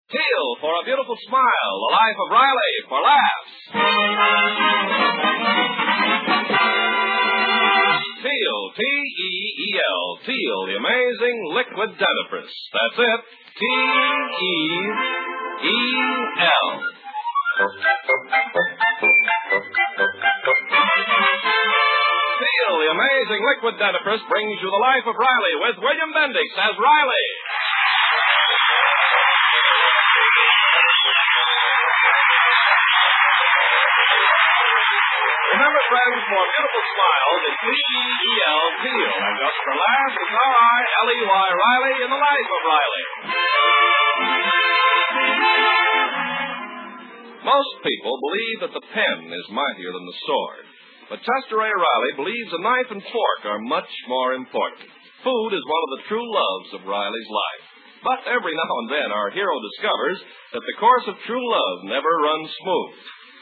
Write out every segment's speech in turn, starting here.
Teal for a beautiful smile. The Life of Riley for laughs. Teal, T-E-E-L. Teal, the amazing liquid dentifrice. That's it. T-E-E-L. Teal, the amazing liquid dentifrice, brings you The Life of Riley with William Bendix as Riley. Remember, friends, for beautiful smiles, it's T-E-E-L, Teal. And just for laughs, it's R-I-L-E-Y, Riley in The Life of Riley. Most people believe that the pen is mightier than the sword. But Chester A. Riley believes a knife and fork are much more important. Food is one of the true loves of Riley's life. But every now and then our hero discovers that the course of true love never runs smooth.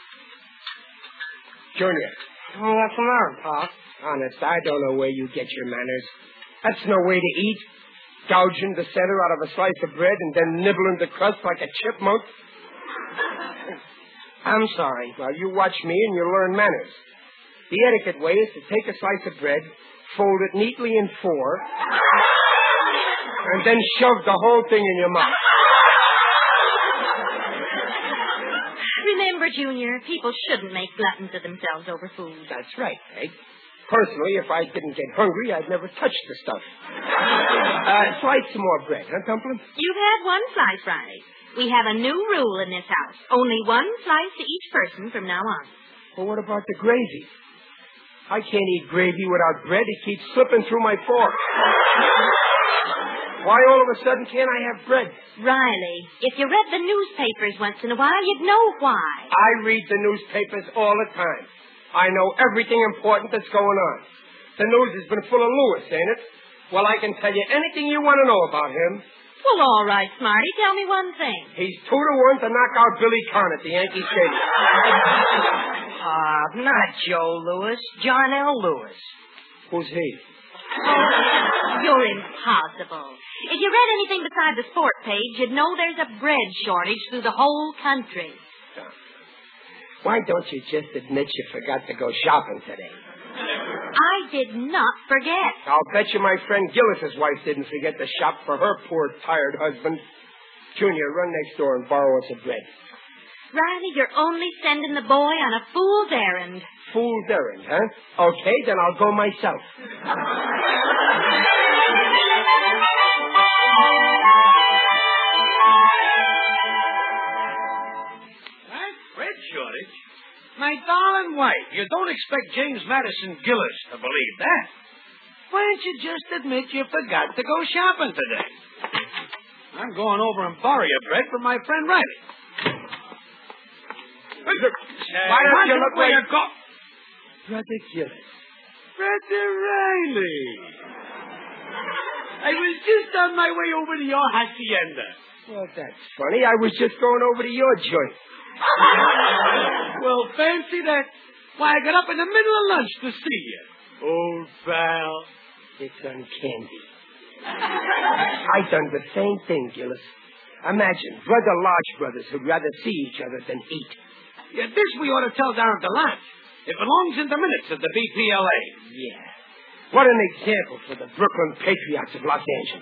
Junior. Oh, what's the matter, Pop? Honest, I don't know where you get your manners. That's no way to eat. Gouging the center out of a slice of bread and then nibbling the crust like a chipmunk. I'm sorry. Well, you watch me and you'll learn manners. The etiquette way is to take a slice of bread, fold it neatly in four, and then shove the whole thing in your mouth. Remember, Junior, people shouldn't make gluttons of themselves over food. That's right, Peg. Personally, if I didn't get hungry, I'd never touch the stuff. Slice some more bread, huh, Dumplin'? You've had one slice, Riley. We have a new rule in this house. Only one slice to each person from now on. Well, what about the gravy? I can't eat gravy without bread. It keeps slipping through my fork. Why all of a sudden can't I have bread? Riley, if you read the newspapers once in a while, you'd know why. I read the newspapers all the time. I know everything important that's going on. The news has been full of Lewis, ain't it? Well, I can tell you anything you want to know about him. Well, all right, Smarty. Tell me one thing. He's 2-1 to knock out Billy Conn at the Yankee Stadium. Not Joe Louis. John L. Lewis. Who's he? Oh, you're impossible. If you read anything beside the sport page, you'd know there's a bread shortage through the whole country. Why don't you just admit you forgot to go shopping today? I did not forget. I'll bet you my friend Gillis's wife didn't forget to shop for her poor, tired husband. Junior, run next door and borrow us a bread. Riley, you're only sending the boy on a fool's errand. Fool's errand, huh? Okay, then I'll go myself. Bread shortage? My darling wife, you don't expect James Madison Gillis to believe that. Why don't you just admit you forgot to go shopping today? I'm going over and borrow your bread from my friend Riley. Why don't you look where you're going? Brother Gillis. Brother Riley. I was just on my way over to your hacienda. Well, that's funny. I was just going over to your joint. Well, fancy that. Why, I got up in the middle of lunch to see you. Old pal. It's uncanny. I done the same thing, Gillis. Imagine, brother Lodge brothers who'd rather see each other than eat. Yeah, this we ought to tell Darren DeLance. It belongs in the minutes of the BPLA. Yeah. What an example for the Brooklyn Patriots of Los Angeles.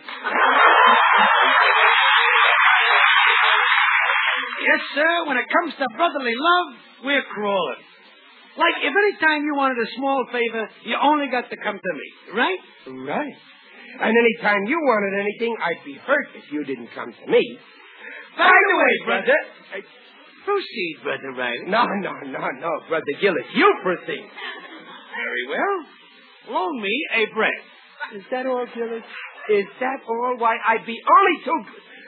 Yes, sir. When it comes to brotherly love, we're crawling. Like, if any time you wanted a small favor, you only got to come to me, right? Right. And any time you wanted anything, I'd be hurt if you didn't come to me. By the way, brother... Proceed, Brother Riley. No, Brother Gillis. You proceed. Very well. Loan me a bread. Is that all, Gillis? Is that all? Why, I'd be only too...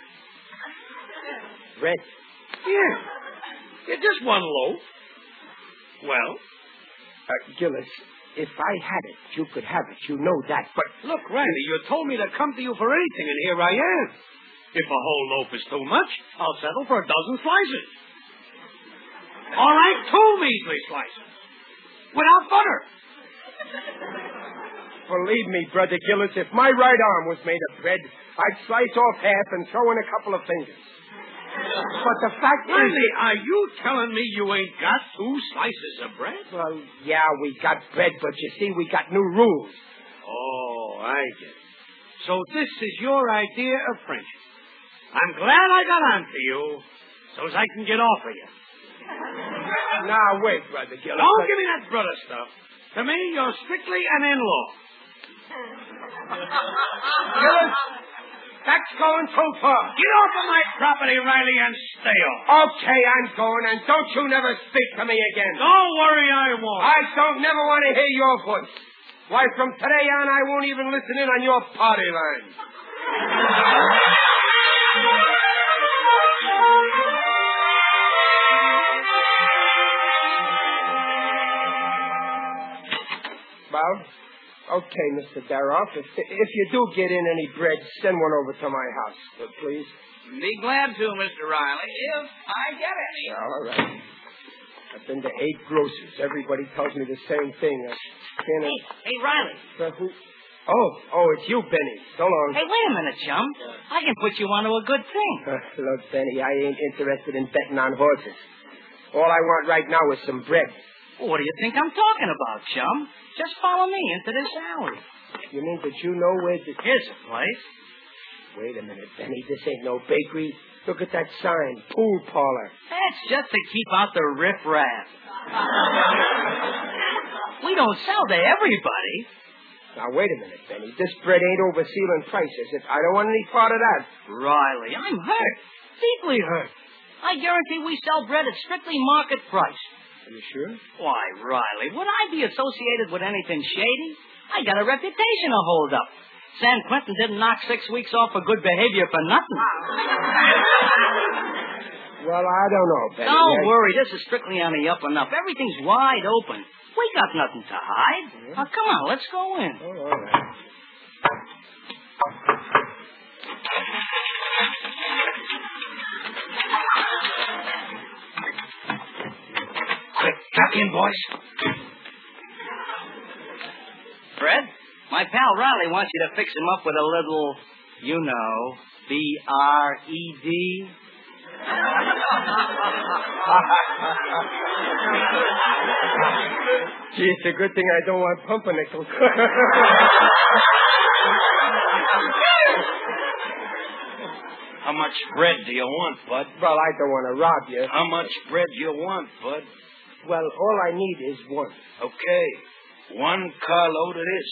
Bread? Yeah, just one loaf. Well? Gillis, if I had it, you could have it. You know that, but... Look, Riley, you told me to come to you for anything, and here I am. If a whole loaf is too much, I'll settle for a dozen slices. All right, 2 measly slices. Without butter. Believe me, Brother Gillis, if my right arm was made of bread, I'd slice off half and throw in a couple of fingers. But the fact is... Riley, are you telling me you ain't got 2 slices of bread? Well, yeah, we got bread, but you see, we got new rules. Oh, I get it. So this is your idea of friendship. I'm glad I got on to you, so as I can get off of you. Now, wait, Brother Gillis. Don't give me that brother stuff. To me, you're strictly an in-law. Gillis, that's going too far. Get off of my property, Riley, and stay off. Okay, I'm going, and don't you never speak to me again. Don't worry, I won't. I don't never want to hear your voice. Why, from today on, I won't even listen in on your party line. Well, okay, Mr. Daroff. If you do get in any bread, send one over to my house, please. Be glad to, Mr. Riley, if I get any. All right. I've been to 8 grocers. Everybody tells me the same thing. Hey, Riley. Who? Oh, it's you, Benny. So long. Hey, wait a minute, chum. I can put you onto a good thing. Look, Benny, I ain't interested in betting on horses. All I want right now is some bread. What do you think I'm talking about, chum? Just follow me into this alley. You mean that you know where this... Here's a place. Wait a minute, Benny. This ain't no bakery. Look at that sign. Pool parlor. That's just to keep out the riffraff. We don't sell to everybody. Now, wait a minute, Benny. This bread ain't over ceiling prices. I don't want any part of that. Riley, I'm hurt. Deeply hurt. I guarantee we sell bread at strictly market price. Are you sure? Why, Riley, would I be associated with anything shady? I got a reputation to hold up. San Quentin didn't knock 6 weeks off for good behavior for nothing. Well, I don't know, Benny. Don't worry. This is strictly on the up and up. Everything's wide open. We got nothing to hide. Yeah. Now, come on, let's go in. Oh, all right. Quick, tuck in, boys. Fred, my pal Riley wants you to fix him up with a little, you know, B-R-E-D. Gee, it's a good thing I don't want pumpernickels. How much bread do you want, Bud? Well, I don't want to rob you. How much bread do you want, Bud? Well, all I need is one. Okay. 1 carload of this.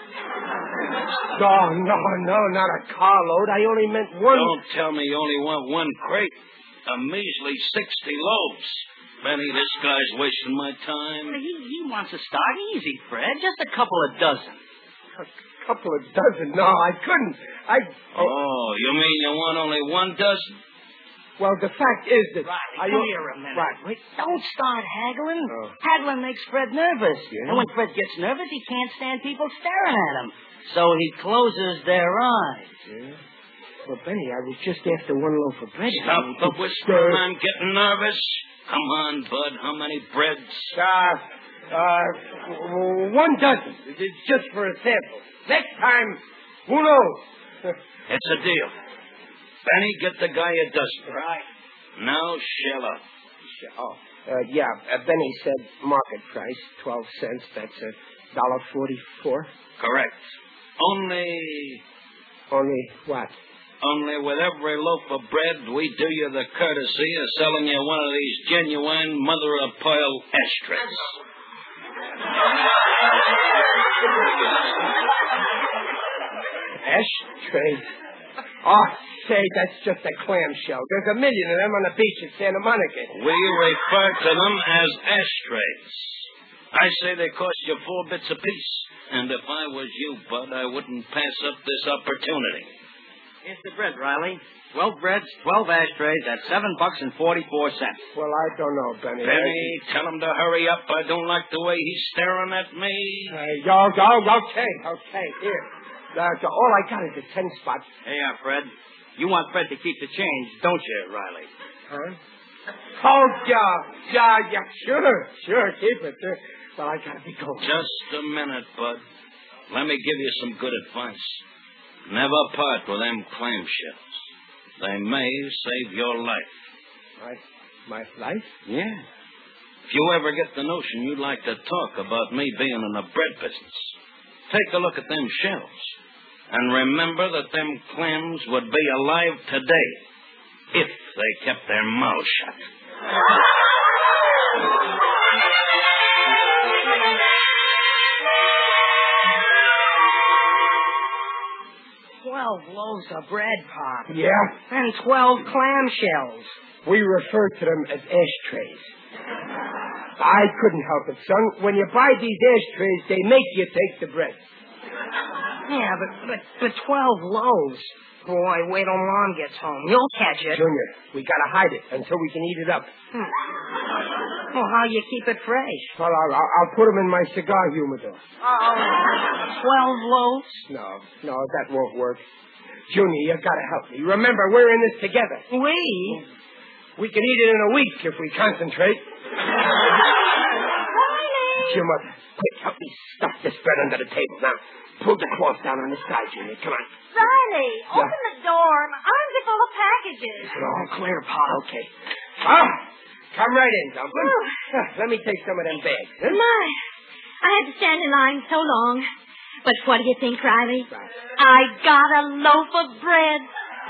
No, not a carload. I only meant one. Don't tell me you only want 1 crate. A measly 60 loaves. Benny, this guy's wasting my time. He wants to start easy, Fred. Just a couple of dozen. A couple of dozen? No, I couldn't. Oh, you mean you want only 1 dozen? Well, the fact is that... Riley, come here a minute. Right. Wait, don't start haggling. Oh. Haggling makes Fred nervous. Yeah? And when Fred gets nervous, he can't stand people staring at him. So he closes their eyes. Yeah? Well, Benny, I was just after 1 loaf of bread. Stop the whispering. I'm getting nervous. Come on, Bud. How many breads? 1 dozen. It's just for a sample. Next time, who knows? It's a deal. Benny, get the guy a dozen. Right. Now, shell up. Yeah, Benny said market price, 12 cents. That's $1.44. Correct. Only what? Only with every loaf of bread, we do you the courtesy of selling you one of these genuine mother-of-pearl ashtrays. Ashtrays? Oh, say, that's just a clamshell. There's a million of them on the beach at Santa Monica. We refer to them as ashtrays. I say they cost you 4 bits apiece. And if I was you, Bud, I wouldn't pass up this opportunity. Here's the bread, Riley. 12 breads, 12 ashtrays at $7.44. Well, I don't know, Benny. Benny, tell him to hurry up. I don't like the way he's staring at me. Okay, here. All I got is a 10 spot. Hey, Fred. You want Fred to keep the change, don't you, Riley? Huh? Oh, yeah. Sure, keep it. Well, I gotta be going. Just a minute, Bud. Let me give you some good advice. Never part with them clamshells. They may save your life. My life? Yeah. If you ever get the notion you'd like to talk about me being in the bread business, take a look at them shelves. And remember that them clams would be alive today if they kept their mouths shut. 12 loaves of bread, Pop. Yeah? And 12 clamshells. We refer to them as ashtrays. I couldn't help it, son. When you buy these ashtrays, they make you take the bread. Yeah, but 12 loaves. Boy, wait till Mom gets home. You'll catch it. Junior, we gotta hide it until we can eat it up. Well, how you keep it fresh? Well, I'll put them in my cigar humidor. 12 loaves? No, that won't work. Junior, you gotta help me. Remember, we're in this together. We can eat it in a week if we concentrate. Here, Mother. Quick, help me stuff this bread under the table. Now, pull the cloth down on the side, Junior. Come on. Riley, open the door. My arms are full of packages. Is it all clear, Pa? Okay. Come right in, Dumpling. Let me take some of them bags. Huh? My, I had to stand in line so long. But what do you think, Riley? Right. I got a loaf of bread.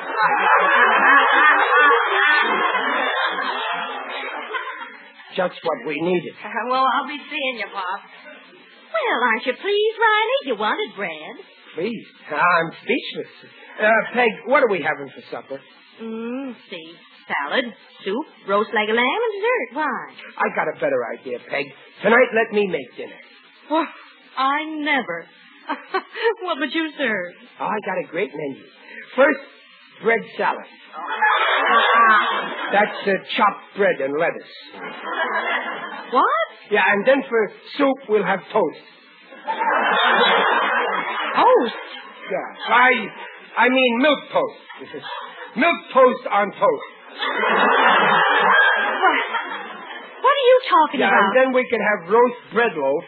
Just what we needed. Well, I'll be seeing you, Pop. Well, aren't you pleased, Riley? You wanted bread. Please. I'm speechless. Peg, what are we having for supper? See. Salad, soup, roast leg of lamb, and dessert. Why? I got a better idea, Peg. Tonight, let me make dinner. Oh, I never. What would you serve? I got a great menu. First, bread salad. That's chopped bread and lettuce. What? Yeah, and then for soup, we'll have toast. Toast? Yeah, I mean milk toast. Milk toast on toast. What are you talking Yeah, about? and then we can have roast bread loaf.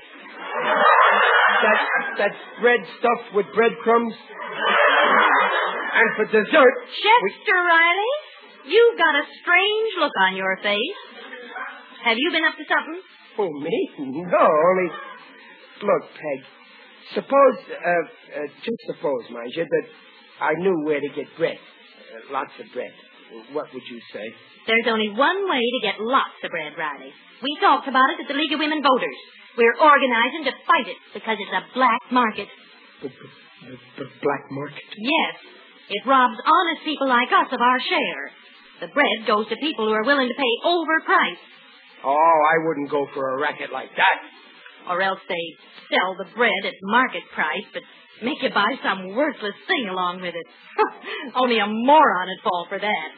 That's bread stuffed with breadcrumbs. And for dessert... Chester Riley, you've got a strange look on your face. Have you been up to something? Oh, me? No, only... Look, Peg, suppose, just suppose, mind you, that I knew where to get bread. Lots of bread. What would you say? There's only one way to get lots of bread, Riley. We talked about it at the League of Women Voters. We're organizing to fight it because it's a black market. The black market? Yes. It robs honest people like us of our share. The bread goes to people who are willing to pay overpriced. Oh, I wouldn't go for a racket like that. Or else they sell the bread at market price, but make you buy some worthless thing along with it. Only a moron would fall for that.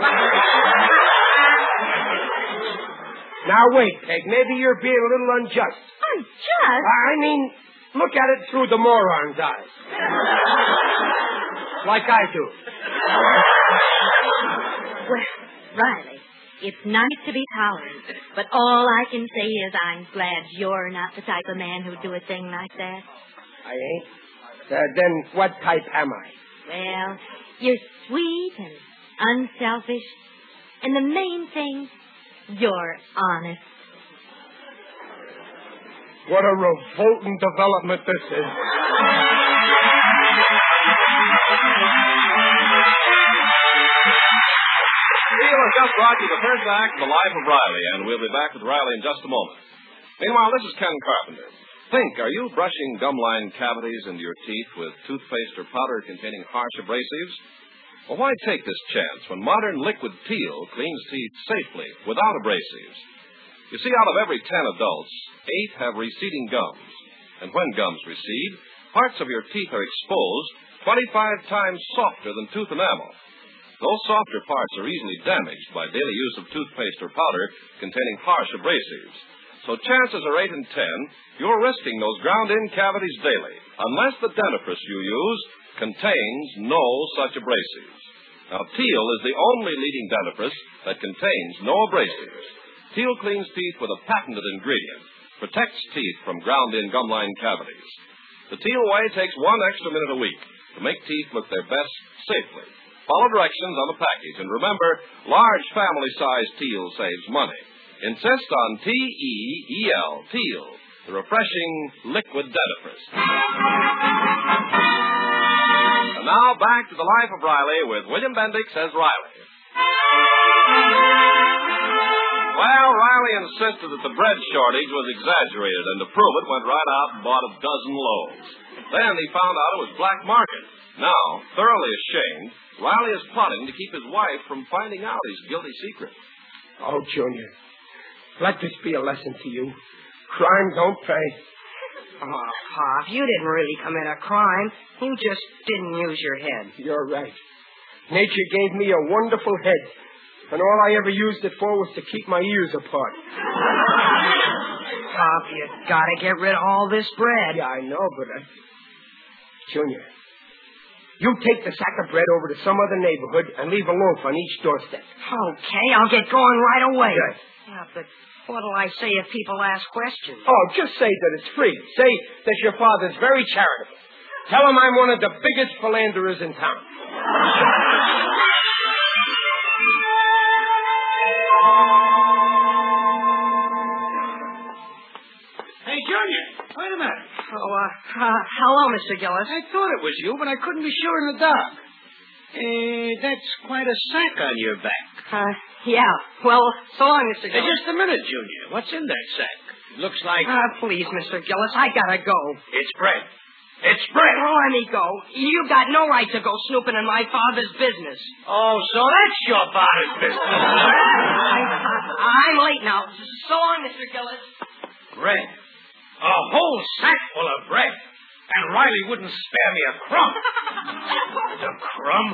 Now, wait, Peg. Maybe you're being a little unjust. Unjust? I mean, look at it through the moron's eyes. Like I do. Well, Riley, it's nice to be tolerant, but all I can say is I'm glad you're not the type of man who'd do a thing like that. I ain't? Then what type am I? Well, you're sweet and unselfish, and the main thing, you're honest. What a revolting development this is. Neil has just brought you the first act of The Life of Riley, and we'll be back with Riley in just a moment. Meanwhile, this is Ken Carpenter. Think, are you brushing gum-line cavities into your teeth with toothpaste or powder containing harsh abrasives? Well, why take this chance when modern liquid Peel cleans teeth safely without abrasives? You see, out of every 10 adults, 8 have receding gums. And when gums recede, parts of your teeth are exposed 25 times softer than tooth enamel. Those softer parts are easily damaged by daily use of toothpaste or powder containing harsh abrasives. So chances are 8 in 10 you're risking those ground-in cavities daily, unless the dentifrice you use contains no such abrasives. Now, Peel is the only leading dentifrice that contains no abrasives. Peel cleans teeth with a patented ingredient, protects teeth from ground-in gum-line cavities. The Peel way takes 1 extra minute a week to make teeth look their best safely. Follow directions on the package. And remember, large family-sized Teal saves money. Insist on T-E-E-L, Teal, the refreshing liquid dentifrice. And now back to the Life of Riley with William Bendix as Riley. Well, Riley insisted that the bread shortage was exaggerated, and to prove it, went right out and bought a dozen loaves. Then he found out it was black market. Now, thoroughly ashamed, Riley is plotting to keep his wife from finding out his guilty secret. Oh, Junior, let this be a lesson to you. Crime don't pay. Oh, Pop, you didn't really commit a crime. You just didn't use your head. You're right. Nature gave me a wonderful head, and all I ever used it for was to keep my ears apart. Pop, you gotta get rid of all this bread. Yeah, I know, but Junior, you take the sack of bread over to some other neighborhood and leave a loaf on each doorstep. Okay, I'll get going right away. Good. Yeah, but what'll I say if people ask questions? Oh, just say that it's free. Say that your father's very charitable. Tell him I'm one of the biggest philanderers in town. Hey, Junior, wait a minute. Oh, hello, Mr. Gillis. I thought it was you, but I couldn't be sure in the dark. That's quite a sack on your back. Yeah. Well, so long, Mr. Hey, Gillis. just a minute, Junior. What's in that sack? It looks like... Please, Mr. Gillis, I gotta go. It's bread. It's bread. Oh, let me go. You got no right to go snooping in my father's business. Oh, so that's your father's business. I'm late now. So long, Mr. Gillis. Bread. A whole sack full of bread. And Riley wouldn't spare me a crumb. A crumb?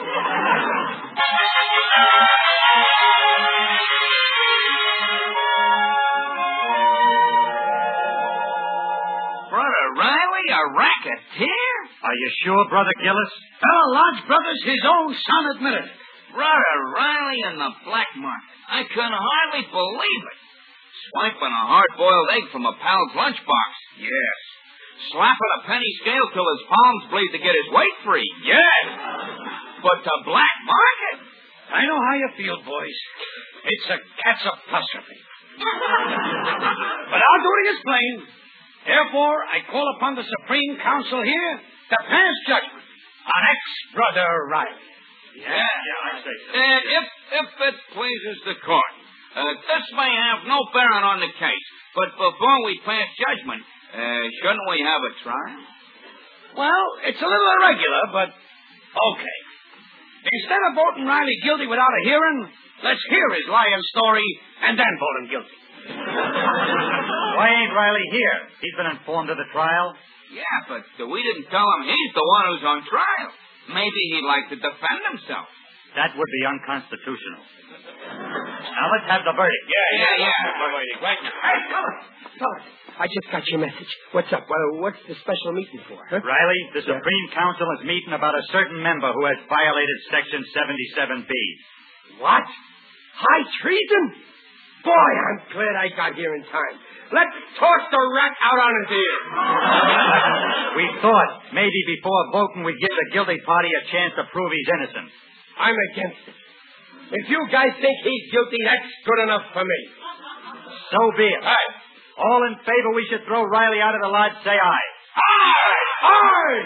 Brother Riley, a racketeer? Are you sure, Brother Gillis? Fellow Lodge Brothers, his own son admitted it. Brother Riley in the black market. I couldn't hardly believe it. Swiping a hard-boiled egg from a pal's lunchbox. Yes. Slapping a penny scale till his palms bleed to get his weight free. Yes. But the black market? I know how you feel, boys. It's a cat's apostrophe. But our duty is plain. Therefore, I call upon the Supreme Council here to pass judgment on ex-Brother Riley. Yeah, I say so. And if it pleases the court, this may have no bearing on the case, but before we pass judgment, shouldn't we have a trial? Well, it's a little irregular, but okay. Instead of voting Riley guilty without a hearing, let's hear his lying story and then vote him guilty. Why ain't Riley here? He's been informed of the trial. Yeah, but we didn't tell him he's the one who's on trial. Maybe he'd like to defend himself. That would be unconstitutional. Now let's have the verdict. Yeah. Right now. Hey, fellas, I just got your message. What's up? Well, what's the special meeting for? Huh? Riley, the Supreme Council is meeting about a certain member who has violated Section 77B. What? High treason? Boy, I'm glad I got here in time. Let's toss the rat out on his ear. We thought maybe before voting we'd give the guilty party a chance to prove he's innocent. I'm against it. If you guys think he's guilty, that's good enough for me. So be it. Aye. All in favor we should throw Riley out of the lodge, say aye. Aye! Aye!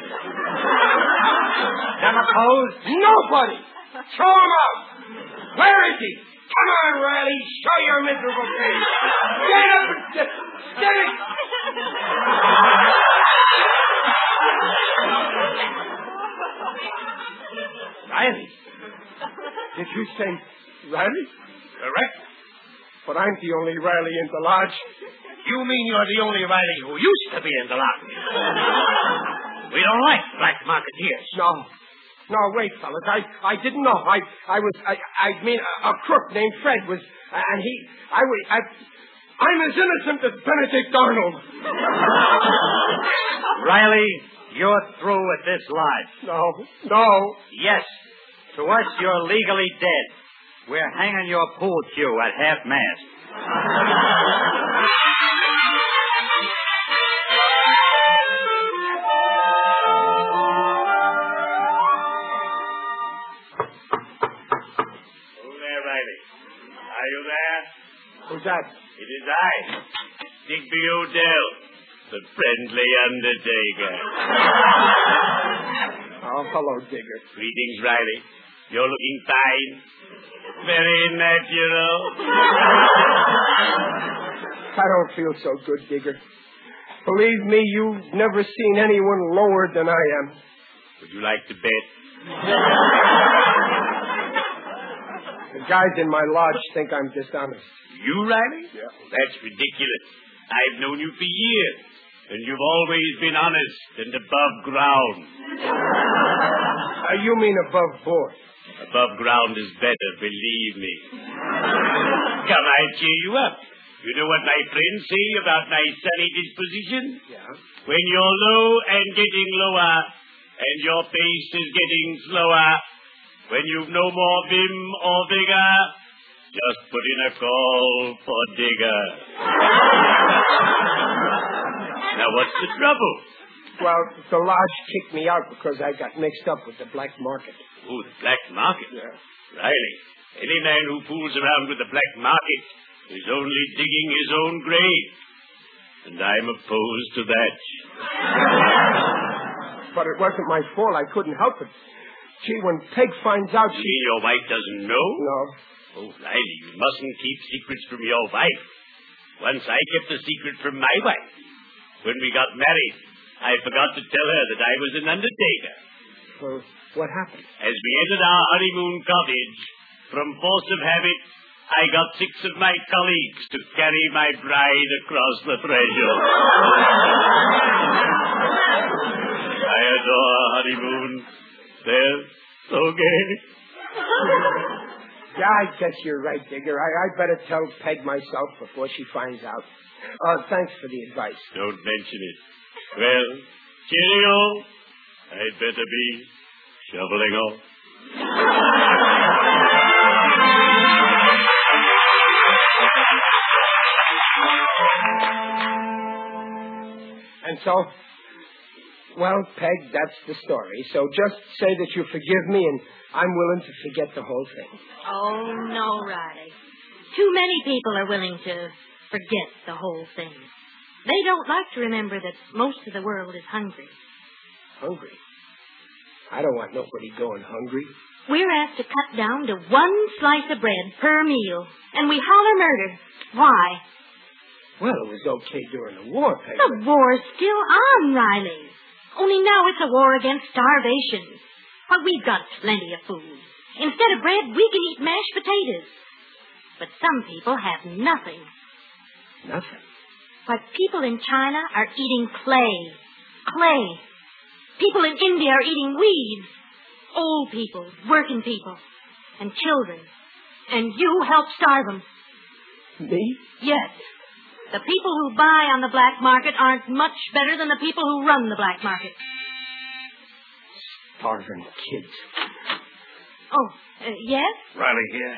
Them opposed? Nobody! Throw him out! Where is he? Come on, Riley. Show your miserable face. Get up! Get it! Riley? Did you say Riley? Correct. But I'm the only Riley in the lodge. You mean you're the only Riley who used to be in the lodge? We don't like black marketeers. No, wait, fellas. I didn't know. I mean, a crook named Fred was, and I'm as innocent as Benedict Arnold. Riley, you're through at this lodge. No. Yes. To us, you're legally dead. We're hanging your pool cue at half-mast. Are you there? Who's that? It is I, Digby O'Dell, the friendly undertaker. Oh, hello, Digger. Greetings, Riley. You're looking fine. Very natural. I don't feel so good, Digger. Believe me, you've never seen anyone lower than I am. Would you like to bet? The guys in my lodge think I'm dishonest. You, Riley? Yeah. That's ridiculous. I've known you for years, and you've always been honest and above ground. You mean above board? Above ground is better, believe me. Come, I'll cheer you up. You know what my friends say about my sunny disposition? Yeah. When you're low and getting lower, and your pace is getting slower, when you've no more vim or vigor, just put in a call for Digger. Now, what's the trouble? Well, the lodge kicked me out because I got mixed up with the black market. Oh, the black market? Yeah. Riley, any man who fools around with the black market is only digging his own grave. And I'm opposed to that. But it wasn't my fault. I couldn't help it. Gee, when Peg finds out You mean your wife doesn't know? No. Oh, Riley, you mustn't keep secrets from your wife. Once I kept a secret from my wife. When we got married, I forgot to tell her that I was an undertaker. Well, what happened? As we entered our honeymoon cottage, from force of habit, I got 6 of my colleagues to carry my bride across the threshold. I adore our honeymoon. They're so gay. Yeah, I guess you're right, Digger. I better tell Peg myself before she finds out. Thanks for the advice. Don't mention it. Well, cheerio. I'd better be shoveling off. And so, well, Peg, that's the story. So just say that you forgive me, and I'm willing to forget the whole thing. Oh, no, Riley. Too many people are willing to forget the whole thing. They don't like to remember that most of the world is hungry. Hungry? I don't want nobody going hungry. We're asked to cut down to 1 slice of bread per meal, and we holler murder. Why? Well, it was okay during the war, Peg. The war's still on, Riley. Only now it's a war against starvation. But we've got plenty of food. Instead of bread, we can eat mashed potatoes. But some people have nothing. Nothing? Why, people in China are eating clay. Clay. People in India are eating weeds. Old people, working people, and children. And you help starve them. Me? Yes. The people who buy on the black market aren't much better than the people who run the black market. Starving kids. Oh, yes? Riley here.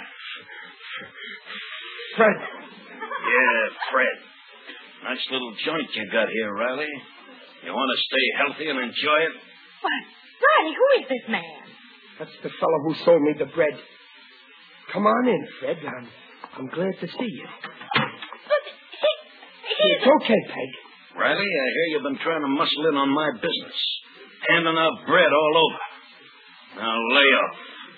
Fred. Yeah, Fred. Nice little joint you got here, Riley. You want to stay healthy and enjoy it? Why, Riley, who is this man? That's the fellow who sold me the bread. Come on in, Fred. I'm glad to see you. It's okay, Peg. Riley, I hear you've been trying to muscle in on my business. Handing out bread all over. Now lay off.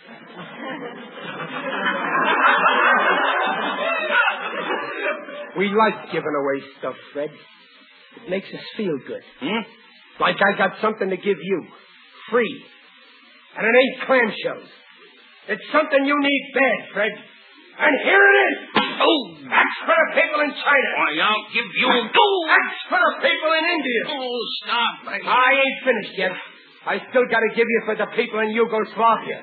We like giving away stuff, Fred. It makes us feel good. Like I got something to give you. Free. And it ain't clamshells. It's something you need bad, Fred. And here it is. Oh! That's for the people in China. Why, I'll give you... That's for the people in India. Oh, stop. I ain't finished yet. I still got to give you for the people in Yugoslavia.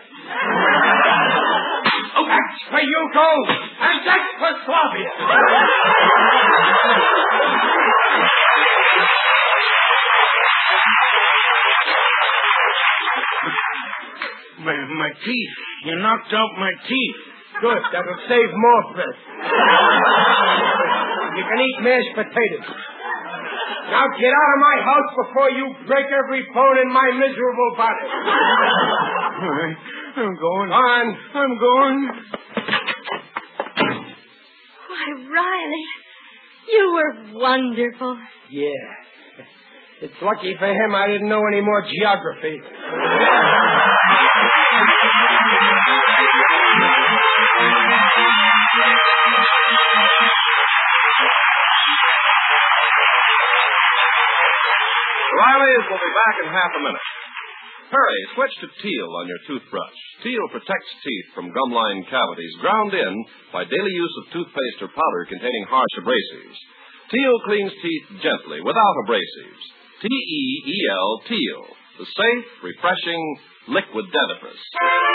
Oh, that's for Yugo, and that's for Slavia. My teeth. You knocked out my teeth. Good. That'll save more bread. You can eat mashed potatoes. Now get out of my house before you break every bone in my miserable body. I'm going. On. I'm going. Why, Riley, you were wonderful. Yeah. It's lucky for him I didn't know any more geography. Riley's will be back in half a minute. Hurry, switch to Teal on your toothbrush. Teal protects teeth from gum-line cavities ground in by daily use of toothpaste or powder containing harsh abrasives. Teal cleans teeth gently, without abrasives. T-E-E-L, Teal, the safe, refreshing liquid dentifrice.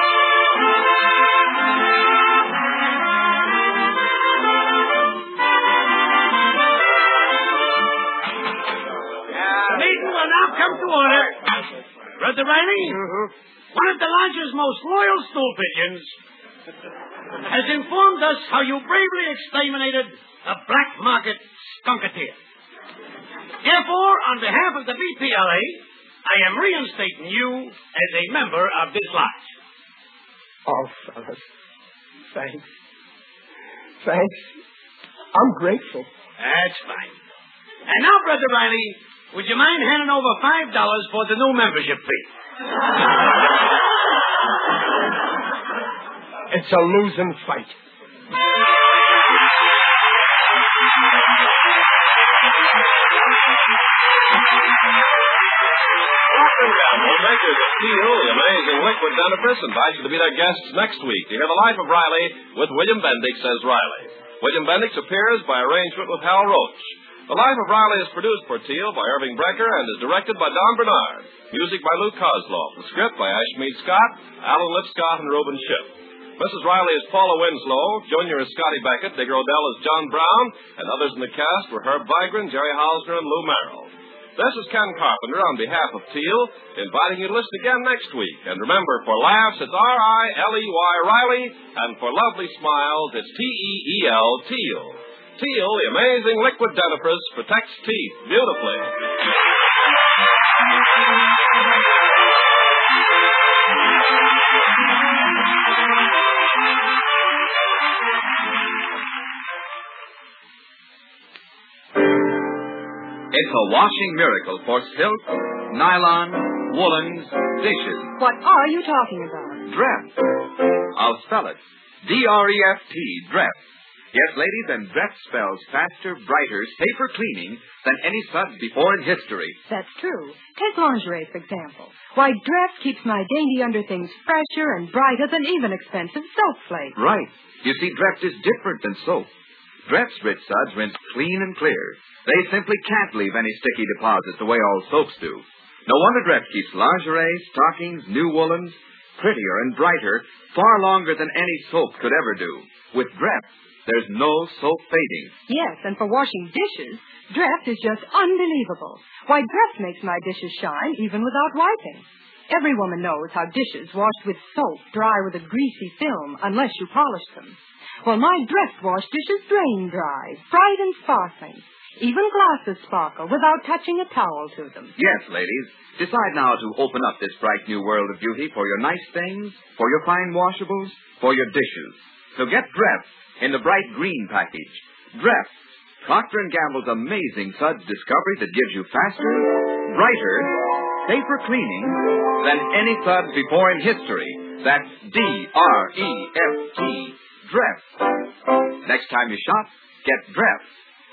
Meeting will now come to order. Brother Riley, one of the lodge's most loyal stool pigeons has informed us how you bravely exterminated a black market skunketeer. Therefore, on behalf of the BPLA, I am reinstating you as a member of this lodge. Oh, fellas. Thanks. Thanks. I'm grateful. That's fine. And now, Brother Riley, would you mind handing over $5 for the new membership fee? It's a losing fight. Procter & Gamble, makers of Teal, the amazing liquid dentifrice, invite you to be their guests next week to hear The Life of Riley with William Bendix as Riley. William Bendix appears by arrangement with Hal Roach. The Life of Riley is produced for Teal by Irving Brecker and is directed by Don Bernard. Music by Lou Kozloff. The script by Ashmead Scott, Alan Lipscott, and Reuben Schiff. Mrs. Riley is Paula Winslow. Junior is Scotty Beckett. Digger Odell is John Brown. And others in the cast were Herb Vigran, Jerry Hausner, and Lou Merrill. This is Ken Carpenter on behalf of Teal, inviting you to listen again next week. And remember, for laughs, it's R-I-L-E-Y, Riley, and for lovely smiles, it's T-E-E-L, Teal. Teal, the amazing liquid dentifrice, protects teeth beautifully. It's a washing miracle for silk, nylon, woolens, dishes. What are you talking about? Dreft. I'll spell it. D-R-E-F-T, Dreft. Yes, ladies, and Dreft spells faster, brighter, safer cleaning than any suds before in history. That's true. Take lingerie, for example. Why, Dreft keeps my dainty underthings fresher and brighter than even expensive soap flakes. Right. You see, Dreft is different than soap. Dreft's rich suds rinse clean and clear. They simply can't leave any sticky deposits the way all soaps do. No wonder Dreft keeps lingerie, stockings, new woolens, prettier and brighter far longer than any soap could ever do. With Dreft, there's no soap fading. Yes, and for washing dishes, Dreft is just unbelievable. Why, Dreft makes my dishes shine even without wiping. Every woman knows how dishes washed with soap dry with a greasy film unless you polish them. Well, my Dreft wash dishes drain dry, bright and sparkling. Even glasses sparkle without touching a towel to them. Yes, ladies. Decide now to open up this bright new world of beauty for your nice things, for your fine washables, for your dishes. So get Dreft in the bright green package. Dreft, Procter & Gamble's amazing suds discovery that gives you faster, brighter, safer cleaning than any suds before in history. That's D-R-E-F-T, Dreft. Next time you shop, get Dreft.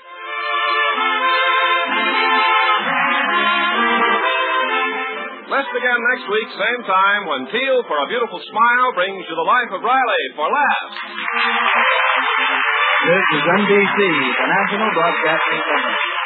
Listen again next week, same time, when Teal, for a Beautiful Smile, brings you The Life of Riley for laughs. This is NBC, the National Broadcasting Company.